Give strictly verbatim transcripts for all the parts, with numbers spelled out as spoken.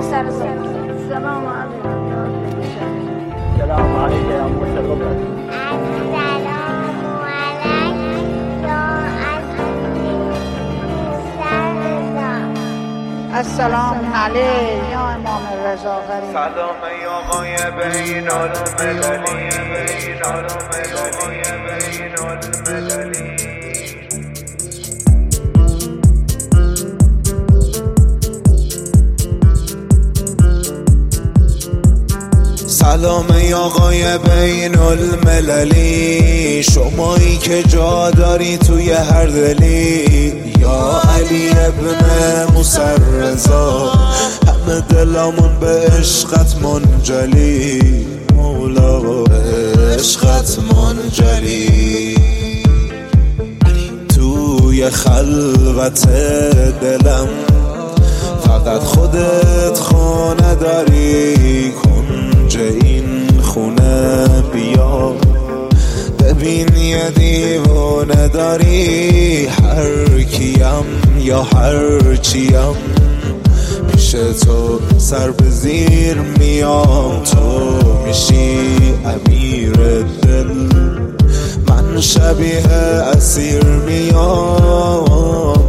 سر سلام علیکم. سلام علیکم یا مصطفی. السلام علیکم یا امام رضا غریب. سلام ای آقای بین المللی، بین المللی. سلام ای آقای بین المللی، شمایی که جا داری توی هر دلی. یا علی ابن موسی رضا، همه دلامون به عشقت منجلی. مولا به عشقت منجلی. توی خلوت دلم فقط خودت خانه داری. کنج این خونه بیا، ببین یه دیوانه داری. هر کیم یا هر چیم، پیش تو سر به زیر میام. تو میشی امیر دل، من شبیه اسیر میام.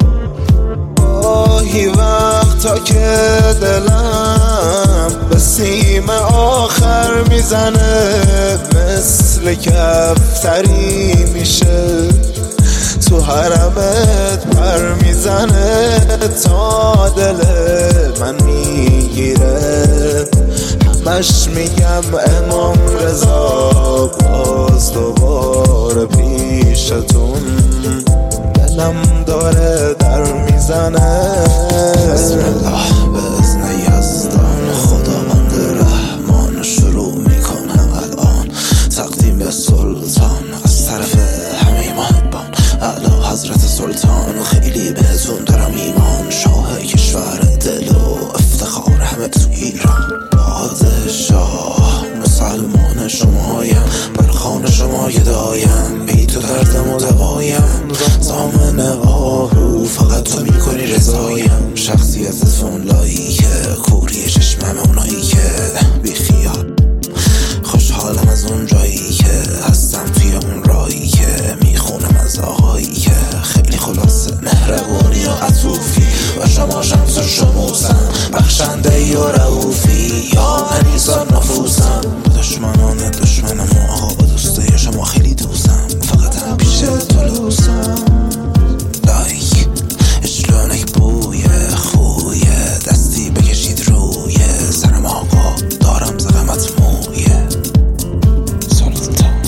آهی وقتا که دلم به سیم آخر میزنه، مثل کفتری میشه تو حرمت پر میزنه. تا دل من میگیره، همش میگم امام رضا. باز دوباره پیشتون دلم داره در میزنه. بسم الله به اذن یزدان، خداوند رحمان. شروع میکنم الان تقدیم به سلطان، از طرف همه محبان اعلی حضرت سلطان. خیلی بهتون دارم ایمان، شاه کشور دل و افتخار همه تو ایران. پادشاه مسلمان شمایم، بر خان شما گدایم. بی تو دردم و دوایم، زامن آهو فقط تو میکنی رضایم. شخصیتتون لایکه، کوری چشمم اونایی که بی خیال. خوشحالم از اون جایی که هستم، توی اون رایی که میخونم از آقایی که خیلی خلاصه مهربونی و عطوفی. و شما شمس و شموسم، بخشنده و رؤوفی. یا انیسان نفوسم، دشمنان دشمنم و آقا با دوستای شما خیلی دوستم. فقط هم پیش طلوسم. لایک اشلونک بوی خوی، دستی بکشید روی سرم آقا. دارم زغمت مویه سلطان.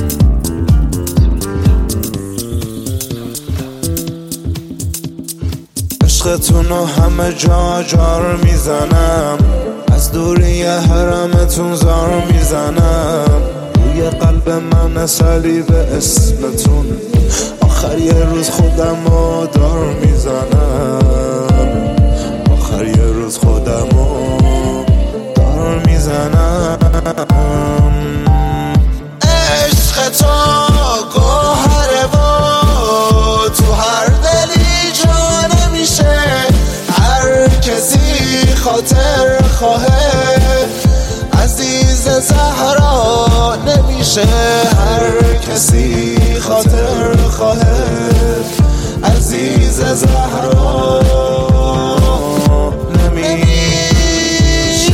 عشقتونو همه جا جار میزنم، از دوری حرمتون زار میزنم. روی قلب من صلیب اسمتون، آخر یه روز خودمو دار میزنم. آخر یه روز خودمو دار میزنم. عشق تو گوهره و تو هر دلی جا نمیشه. هر کسی خاطر خواهه عزیز زهرا نمیشه. هر کسی خاطر خواهه عزیز زهرا نمیشه.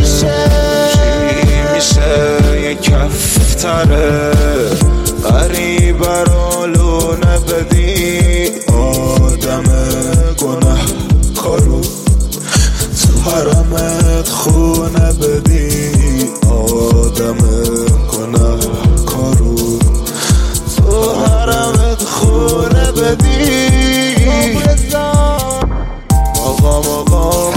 چی میشه یه کفتره غریب رو لونه بدی. آدم گناه کارو تو حرمت خونه بدی. آدم گناه کارو تو حرمت خونه بدی. آقا آقا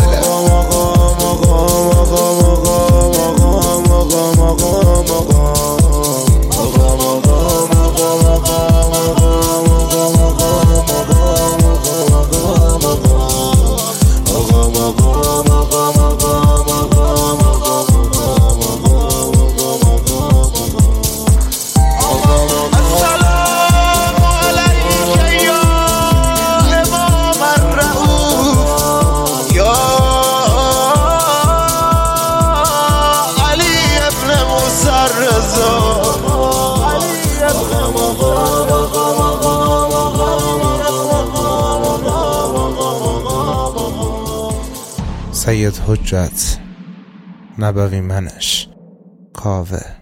سید حجت، نبوی منش، کاوه.